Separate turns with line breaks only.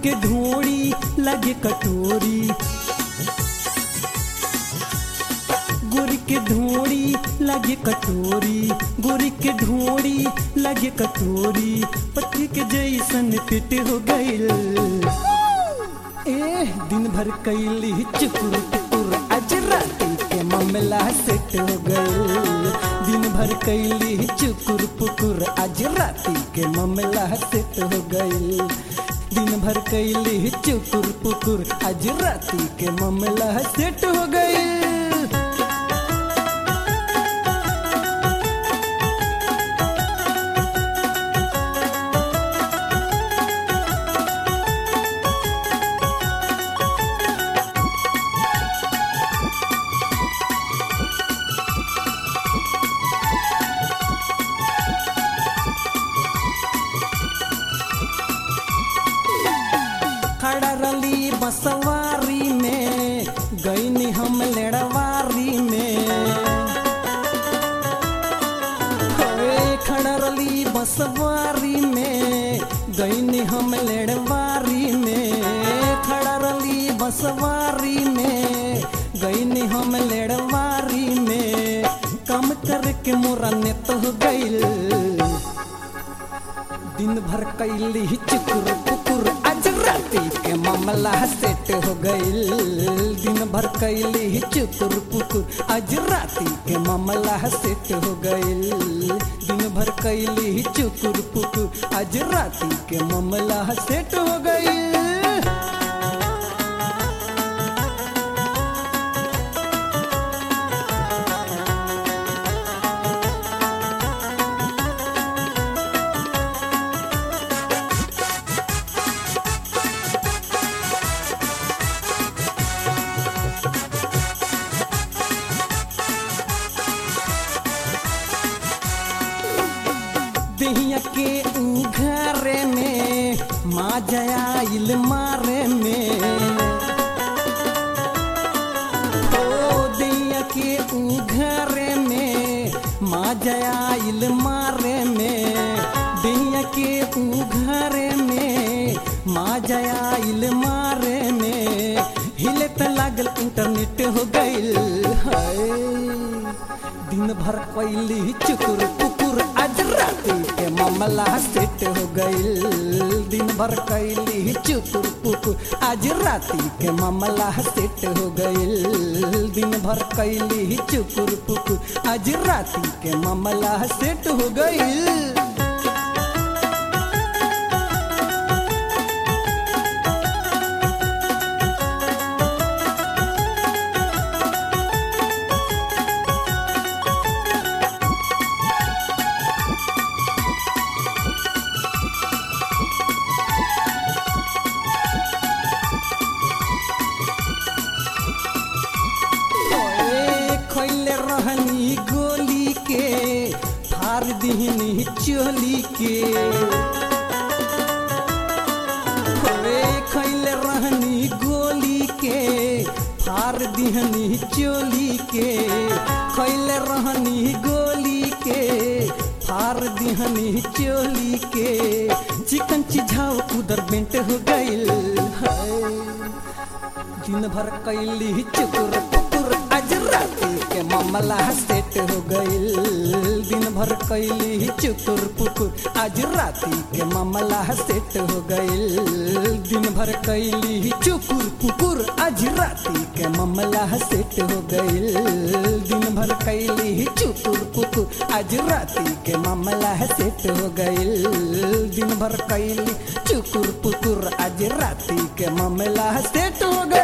के ढोड़ी लगे कटोरी, गोरी के ढोड़ी लगे कटोरी, गोरी के ढोड़ी लगे कटोरी, पत्ती के जैसन पेट हो गइल। दिन भर कैली चुकुर टुकुर, आज राती के मामला सेट हो गइल। दिन भर कैली चुकुर पुकुर, आज राती के मामला सेट हो गइल। दिन भर कैली चुकुर पुकुर, आज राती के मामला सेट हो गइल। खड़ा रली बसवारी में, गईनी हम लेड़वारी में। खड़ा रली बसवारी में, गईनी हम लेड़वारी में। खड़ा रली बसवारी में, गईनी हम लेड़वारी में। काम करके मोरा नेत हो गइल। दिन भर कैली चुकुर पुकुर, आज राती के मामला सेट हो गइल। दिन भर कैली चुकुर पुकुर, आज राती के मामला सेट हो गइल। दिन भर कैली चुकुर पुकुर, आज राती के मामला सेट हो गइल। दहिया के उघारे में, माँ जयाइल मारे में। दहिया के उघारे में, माँ जयाइल मारे में। दहिया के उघारे में, माँ जयाइल मारे में। हिले त लागल इंटरनेट हो गइल। दिन भर कैली चुकुर पुकुर, आज राती के मामला सेट हो गइल। दिन भर कैली चुकुर पुकुर, आज राती के मामला सेट हो गइल। दिन भर कैली चुकुर पुकुर, आज राती के मामला सेट हो गइल। खैले रहनी गोली के, फार दीहनी चोली के। खैले रहनी गोली के, फार दीहनी चोली के। खैले रहनी गोली के, फार दीहनी चोली के। चिकन चिझाव उधर बेंट हो गइल। दिन भर कैली चुकुर पुकुर, आज राती के मामला सेट हो गइल। दिन भर कैली चुकुर पुकुर, आज राती के मामला सेट हो गइल। दिन भर कैली चुकुर पुकुर, आज राती के मामला सेट हो गइल। दिन भर कैली चुकुर पुकुर, आज राती के मामला सेट हो गइल। दिन भर कैली चुकुर पुकुर, आज राती के मामला सेट हो गइल।